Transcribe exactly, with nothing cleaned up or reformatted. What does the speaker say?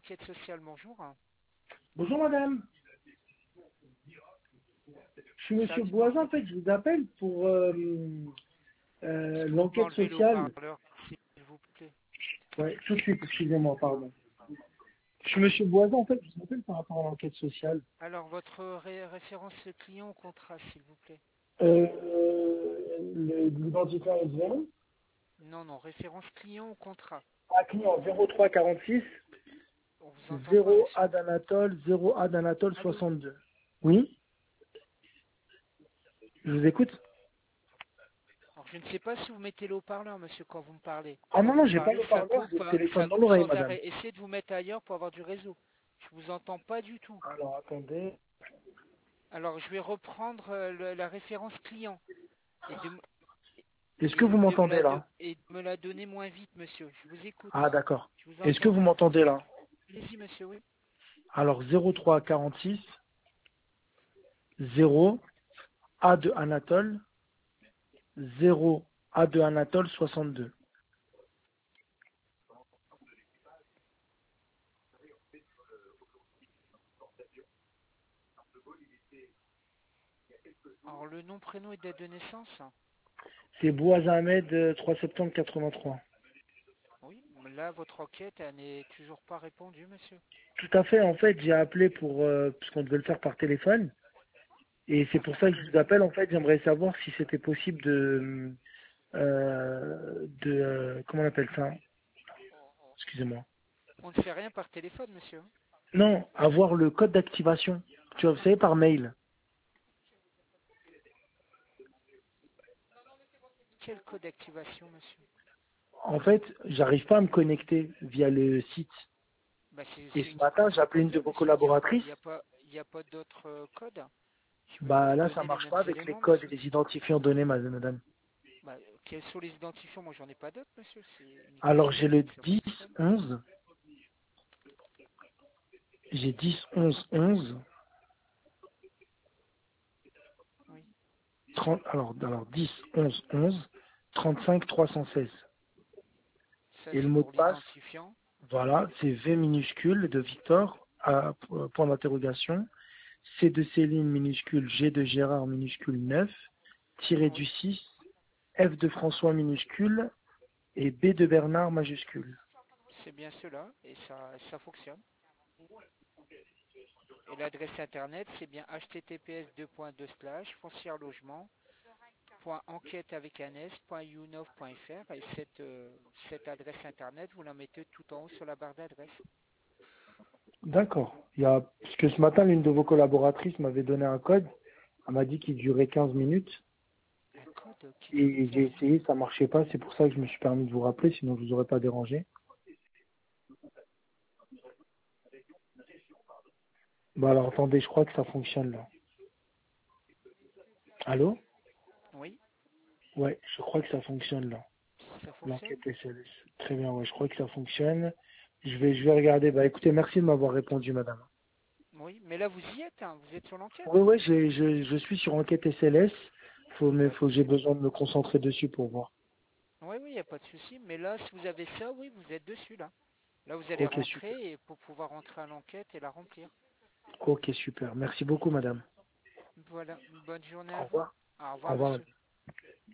enquête sociale, bonjour. Bonjour madame, je suis Ça, monsieur dites-moi. Boisin, en fait je vous appelle pour euh, Est-ce euh, que vous pouvez l'enquête enlever le sociale. haut-parleur, s'il vous plaît? Ouais, tout de suite, excusez-moi, pardon. Je suis monsieur Boisin, en fait je vous appelle par rapport à l'enquête sociale. Alors, votre ré- référence client au contrat, s'il vous plaît. Euh, le- L'identifiant est zéro. Non, non, référence client au contrat. À client zéro trois quarante-six On vous entend pas, zéro A monsieur. d'Anatole zéro A d'Anatole Allô? soixante-deux. Oui, je vous écoute. Alors, je ne sais pas si vous mettez le haut-parleur, monsieur, quand vous me parlez. Ah Quand non, vous non, me j'ai pas parlez, le ça parleur, coupe, j'ai le hein, téléphone ça dans coupe l'oreille sans madame. arrêt. Essayez de vous mettre ailleurs pour avoir du réseau. Je vous entends pas du tout. Alors attendez. Alors, je vais reprendre euh, le- la référence client et de, m- Est-ce que et vous de me m'entendez la de- là? et de me la donner moins vite, monsieur. Je vous écoute. Ah d'accord. Je vous Est-ce que entends. vous m'entendez là? Allez-y, monsieur, oui. Alors zéro trois quarante-six zéro A de Anatole zéro A de Anatole soixante-deux. Alors, le nom, prénom et date de naissance? C'est Bouaz Ahmed, euh, trois septembre quatre-vingt-trois. Oui. Là, votre enquête, elle n'est toujours pas répondue, monsieur. Tout à fait, en fait, j'ai appelé pour, euh, parce qu'on devait le faire par téléphone, et c'est pour ça que je vous appelle, en fait, j'aimerais savoir si c'était possible de, euh, de, euh, comment on appelle ça? Excusez-moi. On ne fait rien par téléphone, monsieur. Non, avoir le code d'activation. Tu vois, vous savez, par mail. Quel code d'activation, monsieur? En fait, j'arrive pas à me connecter via le site. Bah, c'est Et c'est ce uniquement matin, j'ai ce appelé une de code-là, vos monsieur. Il n'y a pas, il collaboratrices. y a pas, il y a pas d'autre euh, code. Je vais Bah vous là, ça donner les marche mêmes pas avec les éléments, codes et monsieur. les identifiants donnés, madame. Bah, quels sont les identifiants? Moi, j'en ai pas d'autres, monsieur. C'est uniquement Alors j'ai celui-là, le donc ça dix, fonctionne. onze, j'ai dix, onze, onze, Oui. trente, alors, alors dix, onze, onze, trente-cinq, trois cent seize. Ça, Et le c'est mot de pour passe, l'identifiant. voilà, c'est V minuscule de Victor, à, euh, point d'interrogation, C de Céline minuscule, G de Gérard minuscule neuf, tiré du Oui. six, F de François minuscule et B de Bernard majuscule. C'est bien cela, et ça, ça fonctionne. Et l'adresse internet, c'est bien h t t p s deux point deux slash foncière logement point enquête avec un s point younov point f r, et cette, euh, cette adresse internet, vous la mettez tout en haut sur la barre d'adresse. D'accord. Il y a, parce que ce matin, l'une de vos collaboratrices m'avait donné un code. Elle m'a dit qu'il durait quinze minutes. Un code qui durait Et j'ai quinze essayé, minutes. ça marchait pas. C'est pour ça que je me suis permis de vous rappeler, sinon je vous aurais pas dérangé. Bah alors attendez, je crois que ça fonctionne là. Allô? Oui, Ouais, je crois que ça fonctionne là. ça fonctionne. L'enquête S L S. Très bien, ouais, je crois que ça fonctionne. Je vais, je vais regarder. Bah écoutez, merci de m'avoir répondu, madame. Oui, mais là vous y êtes, hein, vous êtes sur l'enquête. Oui, oui, j'ai- je, je suis sur enquête S L S. Faut, mais Bah, faut, j'ai besoin de me concentrer dessus pour voir. oui, oui, il n'y a pas de souci. Mais là, si vous avez ça, oui, vous êtes dessus là. Là, vous allez Ok, super. rentrer et pour pouvoir rentrer à l'enquête et la remplir. Ok, super. Merci beaucoup, madame. Voilà, bonne journée Au à vous. revoir. Au Au revoir, revoir. monsieur.